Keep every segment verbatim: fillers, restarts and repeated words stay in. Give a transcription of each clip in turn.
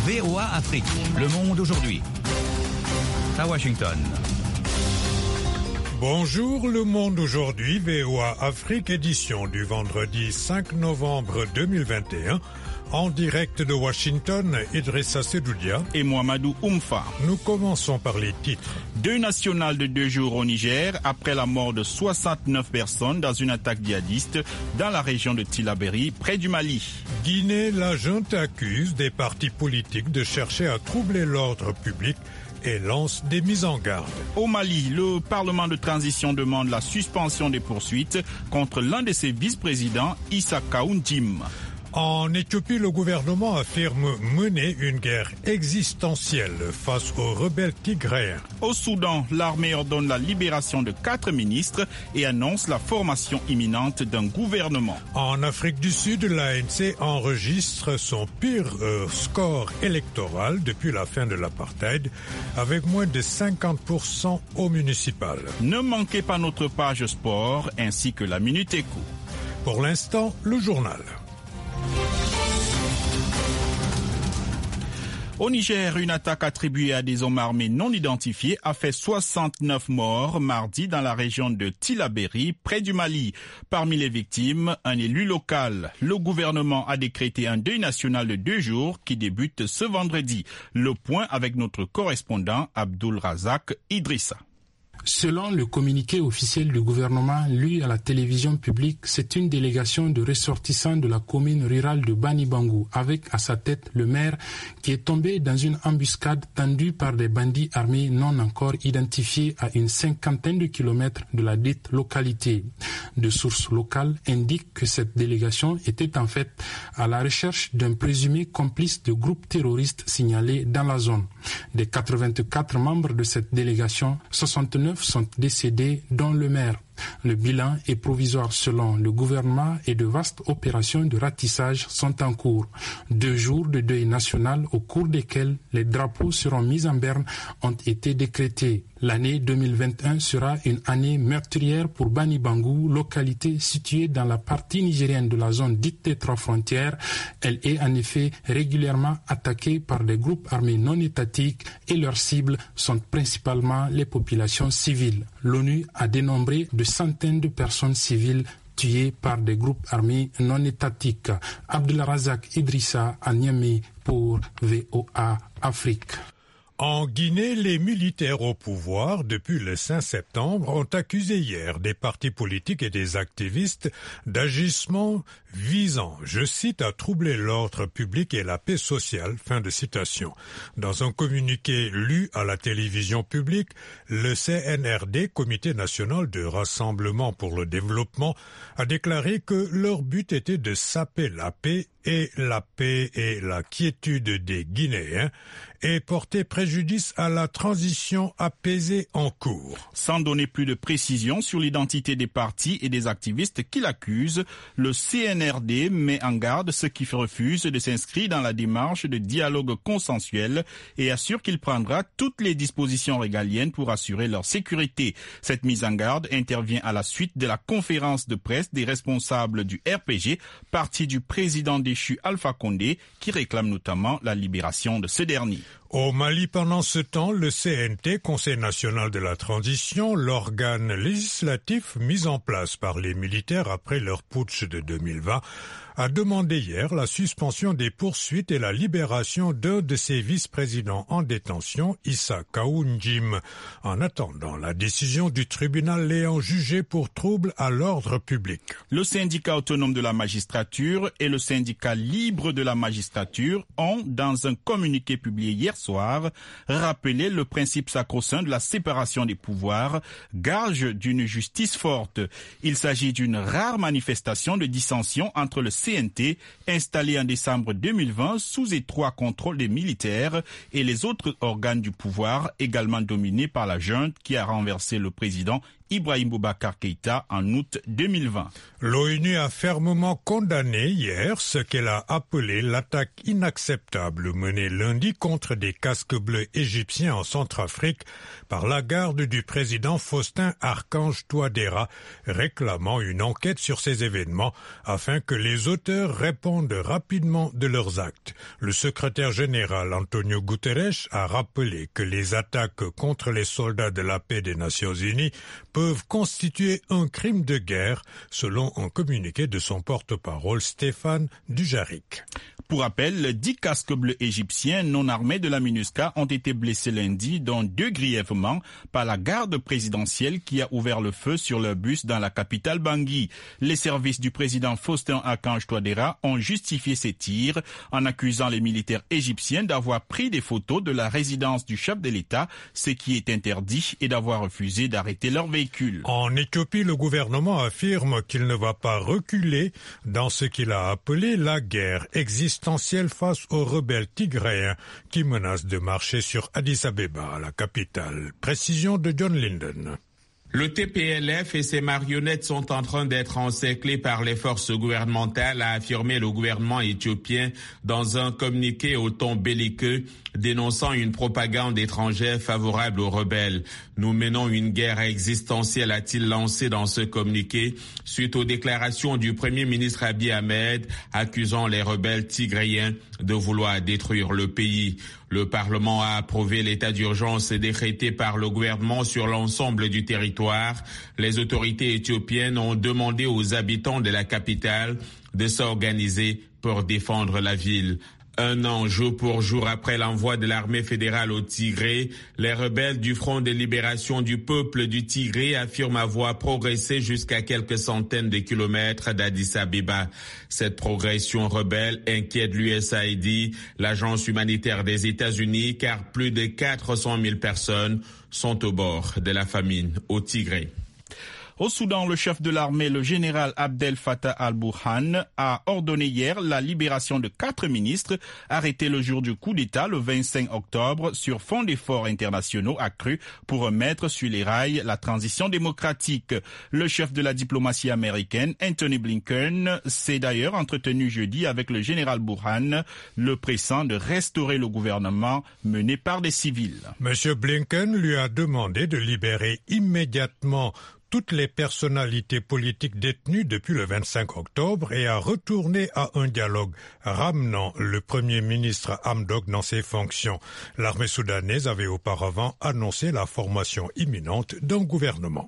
V O A Afrique, le monde aujourd'hui. À Washington. Bonjour, le monde aujourd'hui, V O A Afrique, édition du vendredi cinq novembre deux mille vingt et un. En direct de Washington, Idrissa Sedoudia et Mohamedou Oumfa. Nous commençons par les titres. Deux nationales de deux jours au Niger après la mort de soixante-neuf personnes dans une attaque djihadiste dans la région de Tillabéri, près du Mali. Guinée, la junte accuse des partis politiques de chercher à troubler l'ordre public et lance des mises en garde. Au Mali, le Parlement de transition demande la suspension des poursuites contre l'un de ses vice-présidents, Issa Kaounjim. En Éthiopie, le gouvernement affirme mener une guerre existentielle face aux rebelles tigréens. Au Soudan, l'armée ordonne la libération de quatre ministres et annonce la formation imminente d'un gouvernement. En Afrique du Sud, l'A N C enregistre son pire euh, score électoral depuis la fin de l'apartheid, avec moins de cinquante pour cent au municipal. Ne manquez pas notre page sport ainsi que la Minute Éco. Pour l'instant, le journal. Au Niger, une attaque attribuée à des hommes armés non identifiés a fait soixante-neuf morts mardi dans la région de Tillabéri, près du Mali. Parmi les victimes, un élu local. Le gouvernement a décrété un deuil national de deux jours qui débute ce vendredi. Le point avec notre correspondant Abdul Razak Idrissa. Selon le communiqué officiel du gouvernement lu à la télévision publique, c'est une délégation de ressortissants de la commune rurale de Bani Bangou, avec à sa tête le maire, qui est tombé dans une embuscade tendue par des bandits armés non encore identifiés à une cinquantaine de kilomètres de la dite localité. De sources locales indiquent que cette délégation était en fait à la recherche d'un présumé complice de groupes terroristes signalés dans la zone. Des quatre-vingt-quatre membres de cette délégation, soixante-neuf sont décédés, dont le maire. Le bilan est provisoire selon le gouvernement et de vastes opérations de ratissage sont en cours. Deux jours de deuil national au cours desquels les drapeaux seront mis en berne ont été décrétés. L'année deux mille vingt et un sera une année meurtrière pour Bani Bangou, localité située dans la partie nigérienne de la zone dite des trois frontières. Elle est en effet régulièrement attaquée par des groupes armés non étatiques et leurs cibles sont principalement les populations civiles. L'ONU a dénombré de centaines de personnes civiles tuées par des groupes armés non étatiques. Abdelrazak Idrissa à Niamey pour V O A Afrique. En Guinée, les militaires au pouvoir, depuis le cinq septembre, ont accusé hier des partis politiques et des activistes d'agissements visant, je cite, à troubler l'ordre public et la paix sociale, fin de citation. Dans un communiqué lu à la télévision publique, le C N R D, Comité national de rassemblement pour le développement, a déclaré que leur but était de saper la paix et la paix et la quiétude des Guinéens et porter préjudice à la transition apaisée en cours. Sans donner plus de précisions sur l'identité des partis et des activistes qui l'accusent, le C N R D met en garde ceux qui refusent de s'inscrire dans la démarche de dialogue consensuel et assure qu'il prendra toutes les dispositions régaliennes pour assurer leur sécurité. Cette mise en garde intervient à la suite de la conférence de presse des responsables du R P G, parti du président déchu Alpha Condé, qui réclame notamment la libération de ce dernier. Au Mali, pendant ce temps, le C N T, Conseil national de la transition, l'organe législatif mis en place par les militaires après leur putsch de deux mille vingt, a demandé hier la suspension des poursuites et la libération d'un de ses vice-présidents en détention, Issa Kaounjim, en attendant la décision du tribunal l'ayant jugé pour trouble à l'ordre public. Le syndicat autonome de la magistrature et le syndicat libre de la magistrature ont, dans un communiqué publié hier soir, rappelé le principe sacro-saint de la séparation des pouvoirs, gage d'une justice forte. Il s'agit d'une rare manifestation de dissension entre le C N T, installé en décembre deux mille vingt sous étroit contrôle des militaires, et les autres organes du pouvoir, également dominés par la junte qui a renversé le président Ibrahim Boubacar Keïta en août deux mille vingt. L'ONU a fermement condamné hier ce qu'elle a appelé l'attaque inacceptable menée lundi contre des casques bleus égyptiens en Centrafrique par la garde du président Faustin Archange Touadéra, réclamant une enquête sur ces événements afin que les auteurs répondent rapidement de leurs actes. Le secrétaire général Antonio Guterres a rappelé que les attaques contre les soldats de la paix des Nations Unies peuvent constituer un crime de guerre, selon un communiqué de son porte-parole Stéphane Dujarric. Pour rappel, dix casques bleus égyptiens non armés de la MINUSCA ont été blessés lundi, dont deux grièvement, par la garde présidentielle qui a ouvert le feu sur leur bus dans la capitale Bangui. Les services du président Faustin Archange Touadéra ont justifié ces tirs en accusant les militaires égyptiens d'avoir pris des photos de la résidence du chef de l'État, ce qui est interdit, et d'avoir refusé d'arrêter leur véhicule. En Éthiopie, le gouvernement affirme qu'il ne va pas reculer dans ce qu'il a appelé la guerre existentielle face aux rebelles tigréens qui menacent de marcher sur Addis Abeba, la capitale. Précision de John Linden. Le T P L F et ses marionnettes sont en train d'être encerclés par les forces gouvernementales, a affirmé le gouvernement éthiopien dans un communiqué au ton belliqueux, dénonçant une propagande étrangère favorable aux rebelles. Nous menons une guerre existentielle, a-t-il lancé dans ce communiqué, suite aux déclarations du Premier ministre Abiy Ahmed, accusant les rebelles tigréens de vouloir détruire le pays. Le Parlement a approuvé l'état d'urgence décrété par le gouvernement sur l'ensemble du territoire. Les autorités éthiopiennes ont demandé aux habitants de la capitale de s'organiser pour défendre la ville. Un an jour pour jour après l'envoi de l'armée fédérale au Tigré, les rebelles du Front de libération du peuple du Tigré affirment avoir progressé jusqu'à quelques centaines de kilomètres d'Addis Abeba. Cette progression rebelle inquiète l'U S A I D, l'agence humanitaire des États-Unis, car plus de quatre cent mille personnes sont au bord de la famine au Tigré. Au Soudan, le chef de l'armée, le général Abdel Fattah al-Burhan, a ordonné hier la libération de quatre ministres arrêtés le jour du coup d'État le vingt-cinq octobre sur fond d'efforts internationaux accrus pour remettre sur les rails la transition démocratique. Le chef de la diplomatie américaine, Anthony Blinken, s'est d'ailleurs entretenu jeudi avec le général Burhan, le pressant de restaurer le gouvernement mené par des civils. Monsieur Blinken lui a demandé de libérer immédiatement toutes les personnalités politiques détenues depuis le vingt-cinq octobre et à retourner à un dialogue ramenant le Premier ministre Hamdok dans ses fonctions. L'armée soudanaise avait auparavant annoncé la formation imminente d'un gouvernement.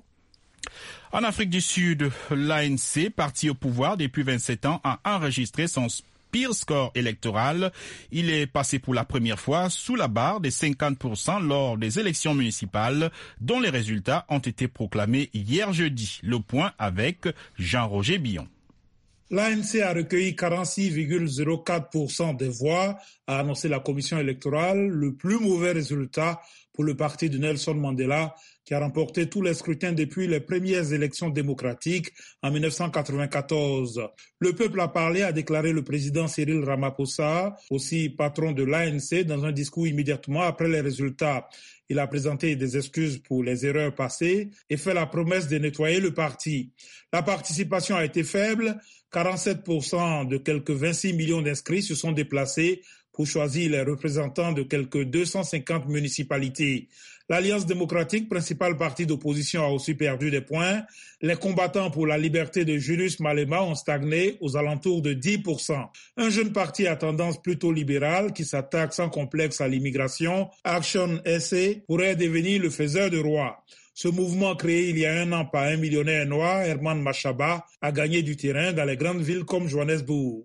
En Afrique du Sud, l'A N C, parti au pouvoir depuis vingt-sept ans, a enregistré son pire score électoral. Il est passé pour la première fois sous la barre des cinquante pour cent lors des élections municipales dont les résultats ont été proclamés hier jeudi. Le point avec Jean-Roger Billon. L'A N C a recueilli quarante-six virgule zéro quatre pour cent des voix, a annoncé la commission électorale, le plus mauvais résultat pour le parti de Nelson Mandela, qui a remporté tous les scrutins depuis les premières élections démocratiques en dix-neuf cent quatre-vingt-quatorze. Le peuple a parlé, a déclaré le président Cyril Ramaphosa, aussi patron de l'A N C, dans un discours immédiatement après les résultats. Il a présenté des excuses pour les erreurs passées et fait la promesse de nettoyer le parti. La participation a été faible, quarante-sept pour cent de quelques vingt-six millions d'inscrits se sont déplacés pour choisir les représentants de quelques deux cent cinquante municipalités. L'Alliance démocratique, principal parti d'opposition, a aussi perdu des points. Les combattants pour la liberté de Julius Malema ont stagné aux alentours de dix pour cent. Un jeune parti à tendance plutôt libérale qui s'attaque sans complexe à l'immigration, Action S A, pourrait devenir le faiseur de roi. Ce mouvement créé il y a un an par un millionnaire noir, Herman Mashaba, a gagné du terrain dans les grandes villes comme Johannesburg.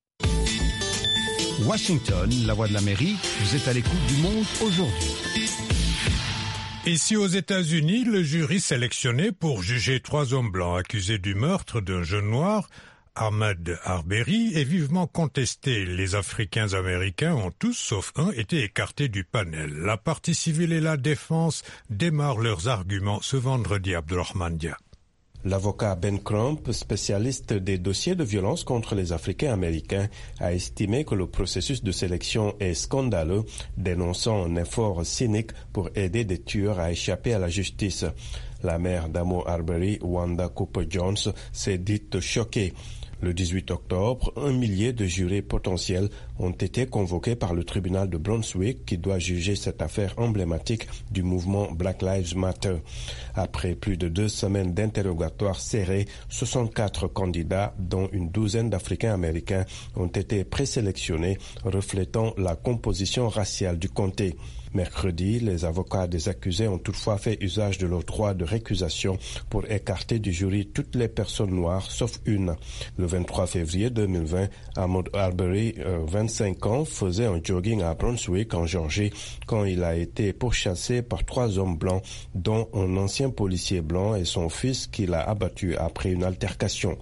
Washington, la voix de l'Amérique, vous êtes à l'écoute du monde aujourd'hui. Ici aux États-Unis, le jury sélectionné pour juger trois hommes blancs accusés du meurtre d'un jeune noir, Ahmaud Arbery, est vivement contesté. Les Africains-Américains ont tous, sauf un, été écartés du panel. La partie civile et la défense démarrent leurs arguments ce vendredi, Abdurrahman Dia. L'avocat Ben Crump, spécialiste des dossiers de violence contre les Africains-Américains, a estimé que le processus de sélection est scandaleux, dénonçant un effort cynique pour aider des tueurs à échapper à la justice. La mère d'Amo Arbery, Wanda Cooper-Jones, s'est dite choquée. Le dix-huit octobre, un millier de jurés potentiels ont été convoqués par le tribunal de Brunswick qui doit juger cette affaire emblématique du mouvement Black Lives Matter. Après plus de deux semaines d'interrogatoires serrés, soixante-quatre candidats, dont une douzaine d'Africains-Américains, ont été présélectionnés, reflétant la composition raciale du comté. Mercredi, les avocats des accusés ont toutefois fait usage de leur droit de récusation pour écarter du jury toutes les personnes noires, sauf une. Le vingt-trois février deux mille vingt, Ahmaud Arbery, euh, vingt-cinq ans, faisait un jogging à Brunswick, en Géorgie, quand il a été pourchassé par trois hommes blancs, dont un ancien policier blanc et son fils qui l'a abattu après une altercation.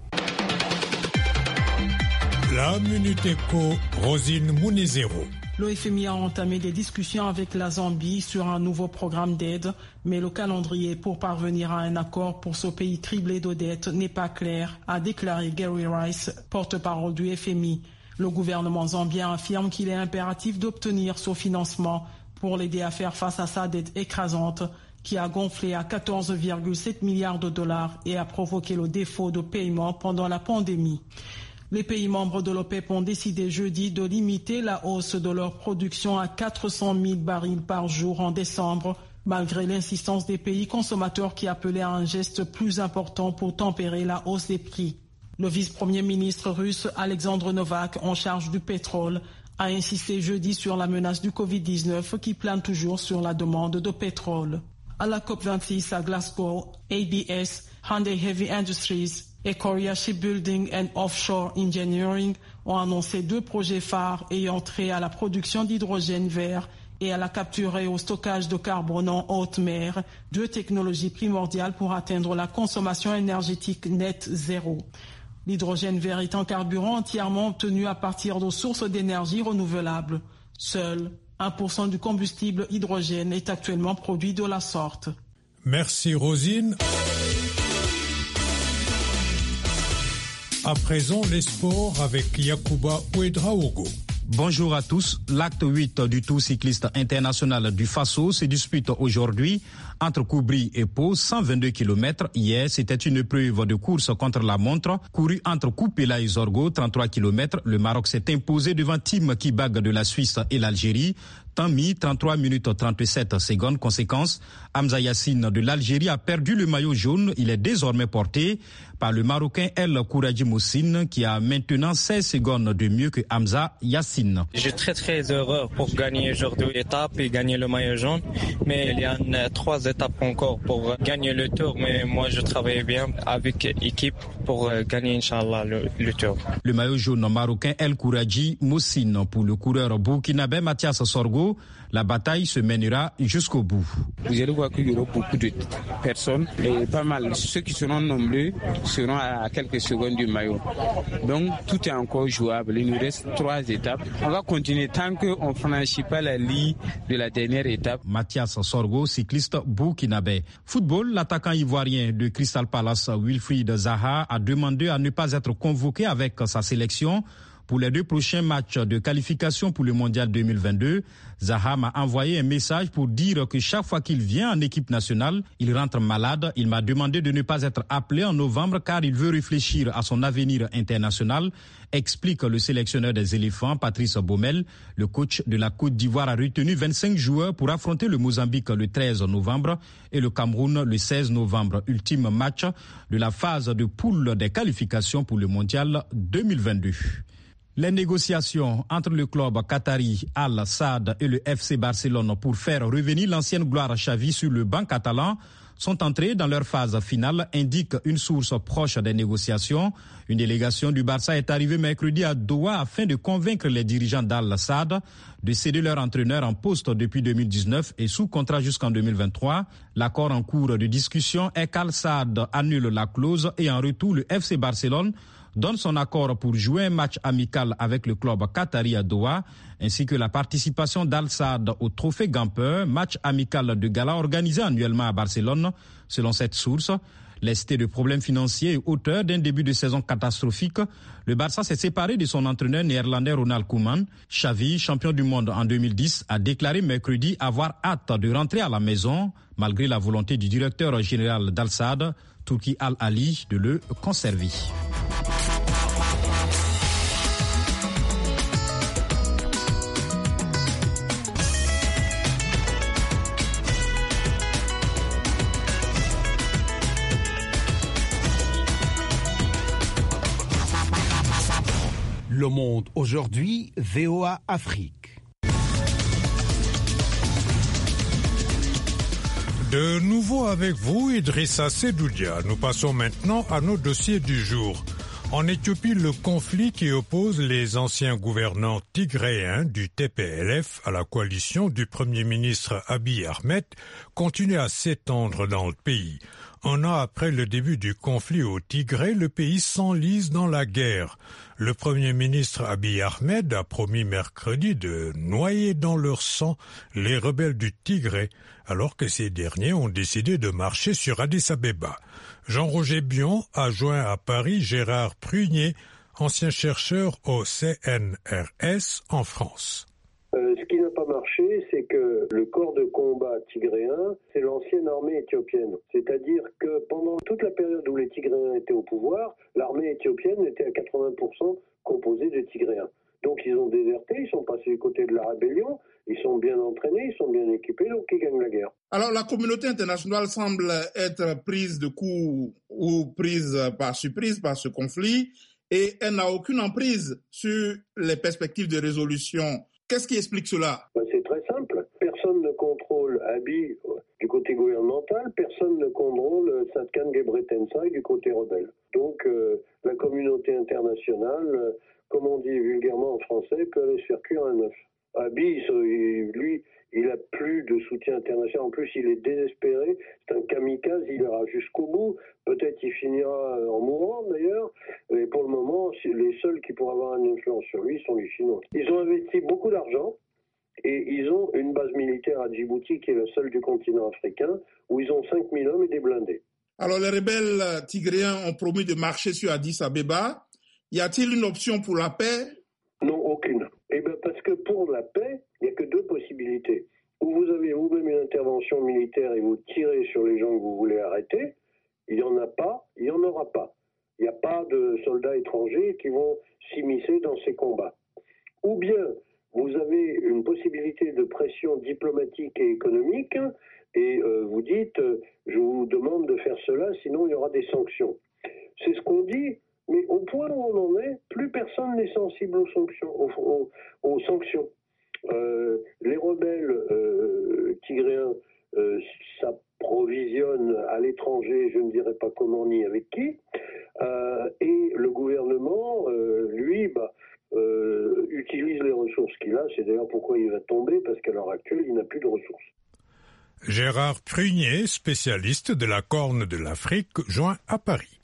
La Minute Éco, Rosine Mounezero. Le F M I a entamé des discussions avec la Zambie sur un nouveau programme d'aide, mais le calendrier pour parvenir à un accord pour ce pays criblé de dettes n'est pas clair, a déclaré Gary Rice, porte-parole du F M I. Le gouvernement zambien affirme qu'il est impératif d'obtenir ce financement pour l'aider à faire face à sa dette écrasante qui a gonflé à quatorze virgule sept milliards de dollars et a provoqué le défaut de paiement pendant la pandémie. Les pays membres de l'OPEP ont décidé jeudi de limiter la hausse de leur production à quatre cent mille barils par jour en décembre, malgré l'insistance des pays consommateurs qui appelaient à un geste plus important pour tempérer la hausse des prix. Le vice-premier ministre russe Alexandre Novak, en charge du pétrole, a insisté jeudi sur la menace du covid dix-neuf qui plane toujours sur la demande de pétrole. À la COP vingt-six à Glasgow, A B S, Hyundai Heavy Industries et Korea Shipbuilding and Offshore Engineering ont annoncé deux projets phares ayant trait à la production d'hydrogène vert et à la capture et au stockage de carbone en haute mer, deux technologies primordiales pour atteindre la consommation énergétique net zéro. L'hydrogène vert est un carburant entièrement obtenu à partir de sources d'énergie renouvelables. Seul un pour cent du combustible hydrogène est actuellement produit de la sorte. Merci Rosine. À présent, les sports avec Yacouba Ouedraogo. Bonjour à tous. L'acte huit du Tour cycliste international du Faso se dispute aujourd'hui entre Koubri et Pau, cent vingt-deux kilomètres. Hier, c'était une épreuve de course contre la montre, courue entre Koupela et Zorgo, trente-trois kilomètres. Le Maroc s'est imposé devant Tim Kibag de la Suisse et l'Algérie. Temps mis, trente-trois minutes trente-sept secondes. Conséquence, Hamza Yassine de l'Algérie a perdu le maillot jaune. Il est désormais porté par le Marocain El Kouraji Moussine qui a maintenant seize secondes de mieux que Hamza Yassine. Je suis très très heureux pour gagner aujourd'hui l'étape et gagner le maillot jaune. Mais il y a une, trois étapes encore pour gagner le tour. Mais moi je travaille bien avec l'équipe pour gagner Inch'Allah le, le tour. Le maillot jaune marocain El Kouraji Moussine pour le coureur burkinabé Mathias Sorgo. La bataille se mènera jusqu'au bout. Vous allez voir qu'il y aura beaucoup de personnes et pas mal. Ceux qui seront nombreux seront à quelques secondes du maillot. Donc tout est encore jouable. Il nous reste trois étapes. On va continuer tant qu'on ne franchit pas la ligne de la dernière étape. Mathias Sorgo, cycliste burkinabé. Football, l'attaquant ivoirien de Crystal Palace, Wilfried Zaha, a demandé à ne pas être convoqué avec sa sélection pour les deux prochains matchs de qualification pour le Mondial deux mille vingt-deux. Zaha m'a envoyé un message pour dire que chaque fois qu'il vient en équipe nationale, il rentre malade. Il m'a demandé de ne pas être appelé en novembre car il veut réfléchir à son avenir international, explique le sélectionneur des éléphants, Patrice Baumel. Le coach de la Côte d'Ivoire a retenu vingt-cinq joueurs pour affronter le Mozambique le treize novembre et le Cameroun le seize novembre. Ultime match de la phase de poule des qualifications pour le Mondial deux mille vingt-deux. Les négociations entre le club qatari Al Sadd et le F C Barcelone pour faire revenir l'ancienne gloire Xavi sur le banc catalan sont entrées dans leur phase finale, indique une source proche des négociations. Une délégation du Barça est arrivée mercredi à Doha afin de convaincre les dirigeants d'Al Sadd de céder leur entraîneur en poste depuis deux mille dix-neuf et sous contrat jusqu'en deux mille vingt-trois. L'accord en cours de discussion est qu'Al Sadd annule la clause et en retour le F C Barcelone donne son accord pour jouer un match amical avec le club qatari à Doha, ainsi que la participation d'Al Sadd au Trophée Gamper, match amical de gala organisé annuellement à Barcelone. Selon cette source, Lesté de problèmes financiers et auteur d'un début de saison catastrophique, le Barça s'est séparé de son entraîneur néerlandais Ronald Koeman. Xavi, champion du monde en deux mille dix, a déclaré mercredi avoir hâte de rentrer à la maison, malgré la volonté du directeur général d'Al-Sadd, Turki Al-Ali, de le conserver. Le Monde aujourd'hui, V O A Afrique. De nouveau avec vous, Idrissa Sedoudia. Nous passons maintenant à nos dossiers du jour. En Éthiopie, le conflit qui oppose les anciens gouvernants tigréens du T P L F à la coalition du Premier ministre Abiy Ahmed continue à s'étendre dans le pays. Un an après le début du conflit au Tigré, le pays s'enlise dans la guerre. Le Premier ministre Abiy Ahmed a promis mercredi de noyer dans leur sang les rebelles du Tigré, alors que ces derniers ont décidé de marcher sur Addis Abeba. Jean-Roger Bion a joint à Paris Gérard Prunier, ancien chercheur au C N R S en France. Euh, ce qui n'a pas marché, c'est que le corps de combat tigréen, c'est l'ancienne armée éthiopienne. C'est-à-dire que pendant toute la période où les Tigréens étaient au pouvoir, l'armée éthiopienne était à quatre-vingts pour cent composée de Tigréens. Donc ils ont déserté, ils sont passés du côté de la rébellion, ils sont bien entraînés, ils sont bien équipés, donc ils gagnent la guerre. Alors la communauté internationale semble être prise de coup ou prise par surprise par ce conflit et elle n'a aucune emprise sur les perspectives de résolution. Qu'est-ce qui explique cela? Ben, c'est très simple. Personne ne contrôle Abiy du côté gouvernemental, personne ne contrôle Satkan Gebretensai du côté rebelle. Donc euh, la communauté internationale, euh, comme on dit vulgairement en français, peut aller se faire cuire un œuf. Abiy, lui, il a plus de soutien international. En plus, il est désespéré. C'est un kamikaze. Il ira jusqu'au bout. Peut-être il finira en mourant, d'ailleurs. Mais pour le moment, les seuls qui pourraient avoir une influence sur lui sont les Chinois. Ils ont investi beaucoup d'argent et ils ont une base militaire à Djibouti, qui est la seule du continent africain, où ils ont cinq mille hommes et des blindés. Alors, les rebelles tigréens ont promis de marcher sur Addis Abeba. Y a-t-il une option pour la paix? Non, aucune. Eh bien, parce que pour la paix, il n'y a que deux possibilités. Ou vous avez vous-même une intervention militaire et vous tirez sur les gens que vous voulez arrêter. Il n'y en a pas, il n'y en aura pas. Il n'y a pas de soldats étrangers qui vont s'immiscer dans ces combats. Ou bien, vous avez une possibilité de pression diplomatique et économique et euh, vous dites, euh, je vous demande de faire cela, sinon il y aura des sanctions. C'est ce qu'on dit. Mais au point où on en est, plus personne n'est sensible aux sanctions. Aux, aux, aux sanctions. Euh, les rebelles euh, tigréens euh, s'approvisionnent à l'étranger, je ne dirais pas comment ni avec qui, euh, et le gouvernement, euh, lui, bah, euh, utilise les ressources qu'il a. C'est d'ailleurs pourquoi il va tomber, parce qu'à l'heure actuelle, il n'a plus de ressources. Gérard Prunier, spécialiste de la Corne de l'Afrique, joint à Paris.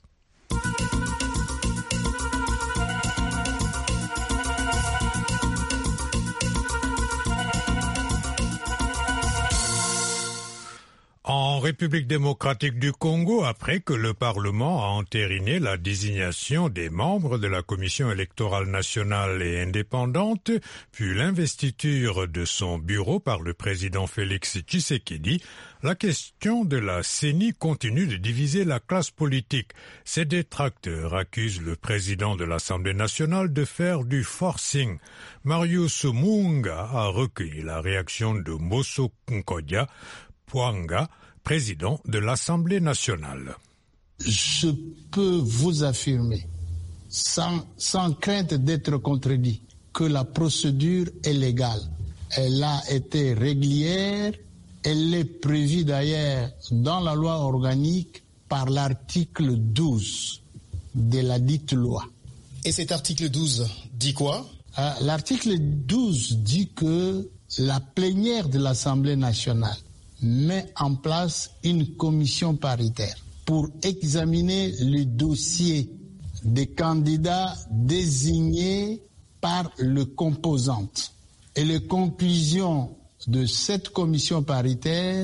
En République démocratique du Congo, après que le Parlement a entériné la désignation des membres de la Commission électorale nationale et indépendante, puis l'investiture de son bureau par le président Félix Tshisekedi, la question de la C E N I continue de diviser la classe politique. Ses détracteurs accusent le président de l'Assemblée nationale de faire du forcing. Marius Munga a recueilli la réaction de Mbosso Nkodia Pouanga, président de l'Assemblée nationale. Je peux vous affirmer, sans, sans crainte d'être contredit, que la procédure est légale. Elle a été régulière, elle est prévue d'ailleurs dans la loi organique par l'article douze de la dite loi. Et cet article douze dit quoi? euh, L'article douze dit que la plénière de l'Assemblée nationale met en place une commission paritaire pour examiner le dossier des candidats désignés par le composante. Et les conclusions de cette commission paritaire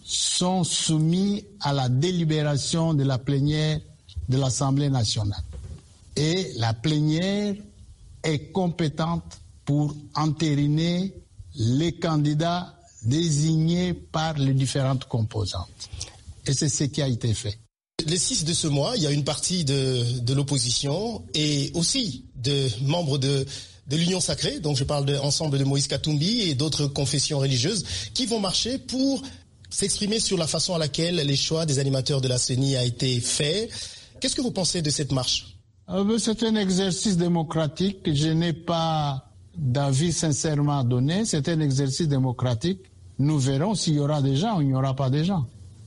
sont soumis à la délibération de la plénière de l'Assemblée nationale. Et la plénière est compétente pour entériner les candidats désignés par les différentes composantes. Et c'est ce qui a été fait. Le six de ce mois, il y a une partie de, de l'opposition et aussi de membres de, de l'Union sacrée, donc je parle de l'ensemble de Moïse Katumbi et d'autres confessions religieuses, qui vont marcher pour s'exprimer sur la façon à laquelle les choix des animateurs de la C E N I a été fait. Qu'est-ce que vous pensez de cette marche ? euh, C'est un exercice démocratique. Je n'ai pas d'avis sincèrement à donner. C'est un exercice démocratique. Nous verrons s'il y aura des gens ou il n'y aura pas des gens.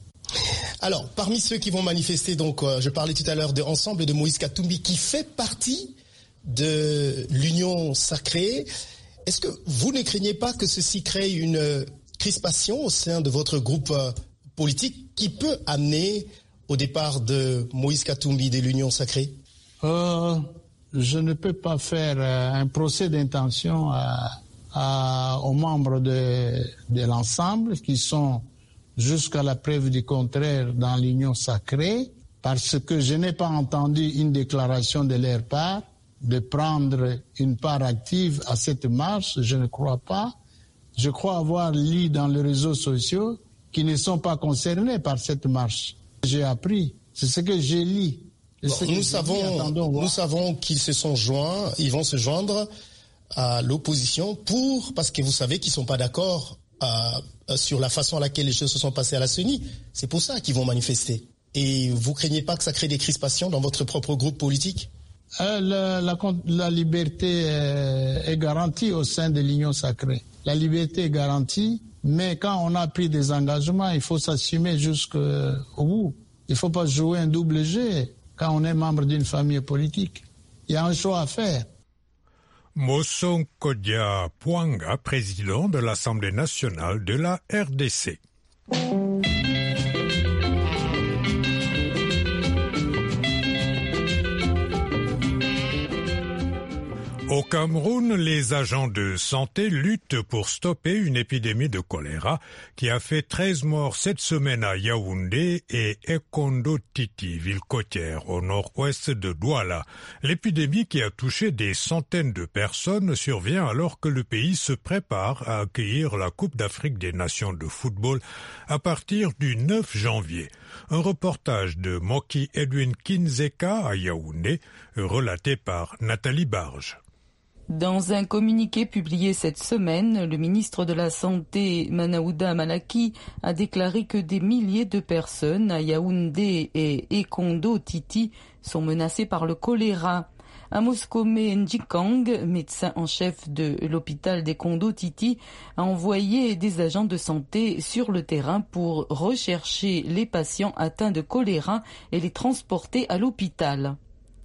Alors, parmi ceux qui vont manifester, donc, euh, je parlais tout à l'heure de Ensemble de Moïse Katumbi, qui fait partie de l'Union sacrée. Est-ce que vous ne craignez pas que ceci crée une euh, crispation au sein de votre groupe euh, politique qui peut amener au départ de Moïse Katumbi de l'Union sacrée ? euh, Je ne peux pas faire euh, un procès d'intention à, à, aux membres de, de l'ensemble qui sont jusqu'à la preuve du contraire dans l'Union sacrée, parce que je n'ai pas entendu une déclaration de leur part de prendre une part active à cette marche, je ne crois pas. Je crois avoir lu dans les réseaux sociaux qu'ils ne sont pas concernés par cette marche. J'ai appris, c'est ce que j'ai lu. Bon, nous, savons, nous savons qu'ils se sont joints, ils vont se joindre à l'opposition pour, parce que vous savez qu'ils ne sont pas d'accord Euh, sur la façon à laquelle les choses se sont passées à la C E N I. C'est pour ça qu'ils vont manifester. Et vous craignez pas que ça crée des crispations dans votre propre groupe politique ? euh, la, la, la liberté euh, est garantie au sein de l'Union sacrée. La liberté est garantie, mais quand on a pris des engagements, il faut s'assumer jusqu'au bout. Il ne faut pas jouer un double jeu quand on est membre d'une famille politique. Il y a un choix à faire. Moson Kodia Pwanga, président de l'Assemblée nationale de la R D C. Au Cameroun, les agents de santé luttent pour stopper une épidémie de choléra qui a fait treize morts cette semaine à Yaoundé et Ekondo Titi, ville côtière au nord-ouest de Douala. L'épidémie qui a touché des centaines de personnes survient alors que le pays se prépare à accueillir la Coupe d'Afrique des Nations de football à partir du neuf janvier. Un reportage de Moki Edwin Kinzeka à Yaoundé, relaté par Nathalie Barge. Dans un communiqué publié cette semaine, le ministre de la Santé, Manaouda Malaki, a déclaré que des milliers de personnes à Yaoundé et Ekondo Titi sont menacées par le choléra. Amos Kome Njikang, médecin en chef de l'hôpital d'Ekondo Titi, a envoyé des agents de santé sur le terrain pour rechercher les patients atteints de choléra et les transporter à l'hôpital.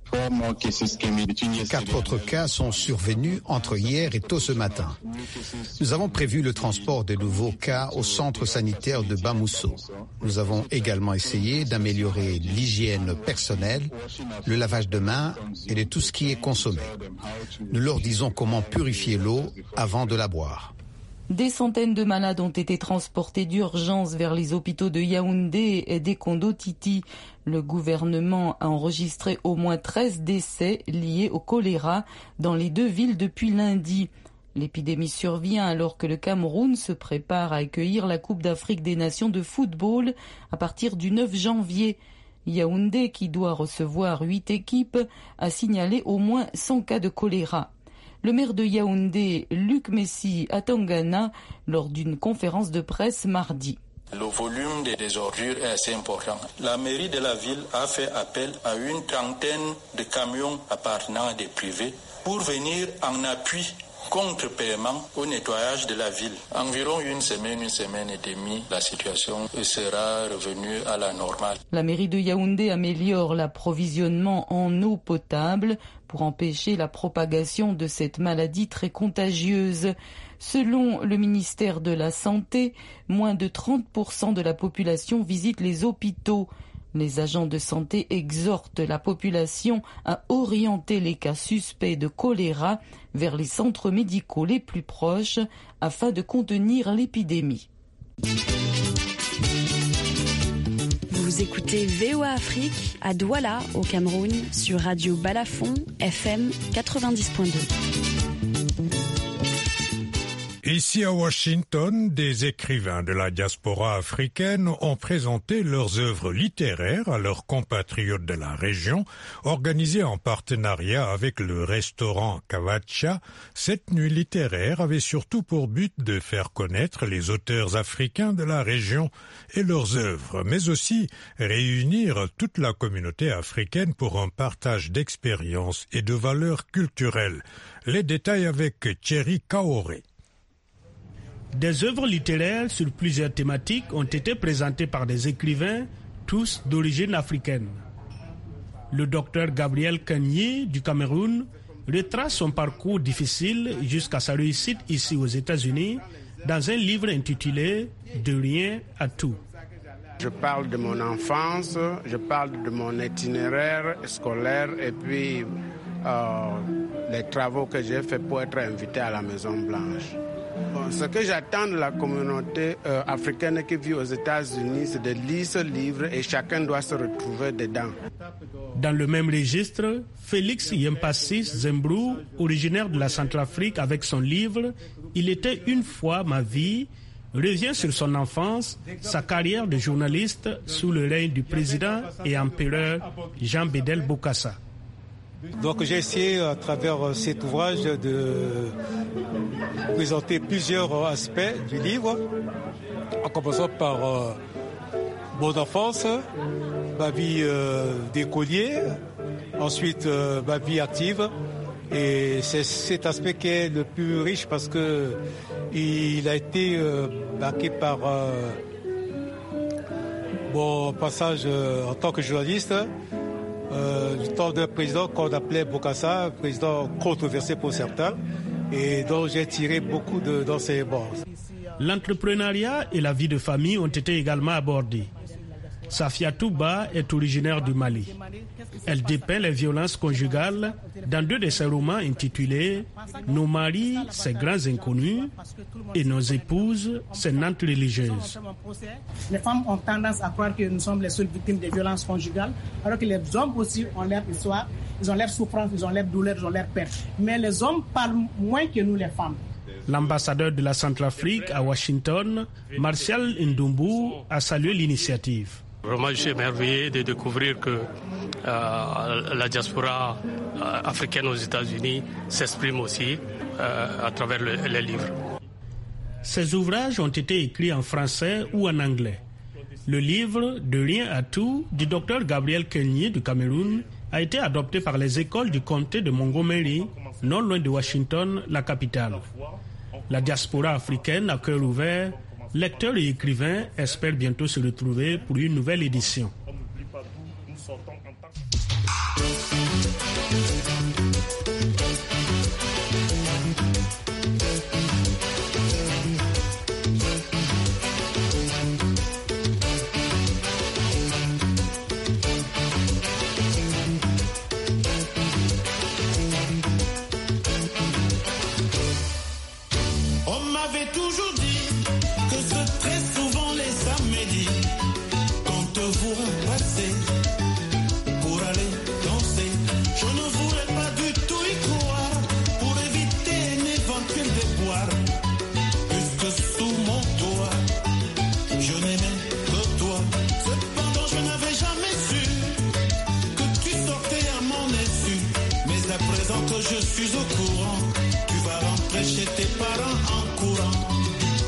Quatre autres cas sont survenus entre hier et tôt ce matin. Nous avons prévu le transport de nouveaux cas au centre sanitaire de Bamousso. Nous avons également essayé d'améliorer l'hygiène personnelle, le lavage de mains et de tout ce qui est consommé. Nous leur disons comment purifier l'eau avant de la boire. Des centaines de malades ont été transportés d'urgence vers les hôpitaux de Yaoundé et d'Ekondo Titi. Le gouvernement a enregistré au moins treize décès liés au choléra dans les deux villes depuis lundi. L'épidémie survient alors que le Cameroun se prépare à accueillir la Coupe d'Afrique des Nations de football à partir du neuf janvier. Yaoundé, qui doit recevoir huit équipes, a signalé au moins cent cas de choléra. Le maire de Yaoundé, Luc Messi, à Tangana, lors d'une conférence de presse mardi. Le volume des ordures est assez important. La mairie de la ville a fait appel à une trentaine de camions appartenant à des privés pour venir en appui contre-paiement au nettoyage de la ville. Environ une semaine, une semaine et demie, la situation sera revenue à la normale. La mairie de Yaoundé améliore l'approvisionnement en eau potable pour empêcher la propagation de cette maladie très contagieuse. Selon le ministère de la Santé, moins de trente pour cent de la population visite les hôpitaux. Les agents de santé exhortent la population à orienter les cas suspects de choléra vers les centres médicaux les plus proches afin de contenir l'épidémie. Vous écoutez V O A Afrique à Douala, au Cameroun, sur Radio Balafon, F M quatre-vingt-dix point deux. Ici à Washington, des écrivains de la diaspora africaine ont présenté leurs œuvres littéraires à leurs compatriotes de la région, organisées en partenariat avec le restaurant Kavacha. Cette nuit littéraire avait surtout pour but de faire connaître les auteurs africains de la région et leurs œuvres, mais aussi réunir toute la communauté africaine pour un partage d'expériences et de valeurs culturelles. Les détails avec Thierry Kaoré. Des œuvres littéraires sur plusieurs thématiques ont été présentées par des écrivains, tous d'origine africaine. Le docteur Gabriel Kagné du Cameroun retrace son parcours difficile jusqu'à sa réussite ici aux États-Unis dans un livre intitulé « De rien à tout ». Je parle de mon enfance, je parle de mon itinéraire scolaire et puis euh, les travaux que j'ai faits pour être invité à la Maison Blanche. Bon, ce que j'attends de la communauté euh, africaine qui vit aux États-Unis, c'est de lire ce livre et chacun doit se retrouver dedans. Dans le même registre, Félix Yempassis Zembrou, originaire de la Centrafrique, avec son livre « Il était une fois ma vie », revient sur son enfance, sa carrière de journaliste sous le règne du président et empereur Jean Bédel Bokassa. Donc j'ai essayé à travers cet ouvrage de présenter plusieurs aspects du livre, en commençant par euh, mon enfance, ma vie euh, d'écolier, ensuite euh, ma vie active. Et c'est cet aspect qui est le plus riche parce que il a été euh, marqué par euh, mon passage euh, en tant que journaliste. Euh, du temps d'un président qu'on appelait Bokassa, président controversé pour certains, et dont j'ai tiré beaucoup de, d'enseignements. L'entrepreneuriat et la vie de famille ont été également abordés. Safia Touba est originaire du Mali. Elle dépeint les violences conjugales dans deux de ses romans intitulés « Nos maris, ces grands inconnus » et « Nos épouses, ces nantes religieuses ». Les femmes ont tendance à croire que nous sommes les seules victimes des violences conjugales, alors que les hommes aussi ont leur histoire, ils ont leur souffrance, ils ont leur douleur, ils ont leur peur. Mais les hommes parlent moins que nous les femmes. L'ambassadeur de la Centrafrique à Washington, Martial Ndumbu, a salué l'initiative. Vraiment, je suis émerveillé de découvrir que euh, la diaspora euh, africaine aux États-Unis s'exprime aussi euh, à travers le, les livres. Ces ouvrages ont été écrits en français ou en anglais. Le livre « De rien à tout » du docteur Gabriel Kagné du Cameroun a été adopté par les écoles du comté de Montgomery, non loin de Washington, la capitale. La diaspora africaine à cœur ouvert, lecteurs et écrivains espèrent bientôt se retrouver pour une nouvelle édition. Je suis au courant, tu vas rentrer chez tes parents en courant.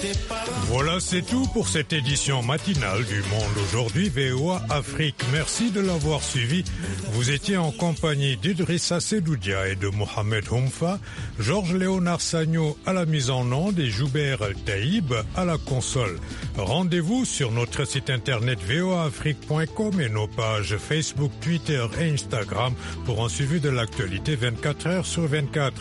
Voilà, c'est tout pour cette édition matinale du Monde aujourd'hui V O A Afrique. Merci de l'avoir suivi. Vous étiez en compagnie d'Idrissa Sedoudia et de Mohamed Houmfa, Georges Léonard Sagno à la mise en onde et Joubert Taïb à la console. Rendez-vous sur notre site internet v o a afrique point com et nos pages Facebook, Twitter et Instagram pour un suivi de l'actualité vingt-quatre heures sur vingt-quatre.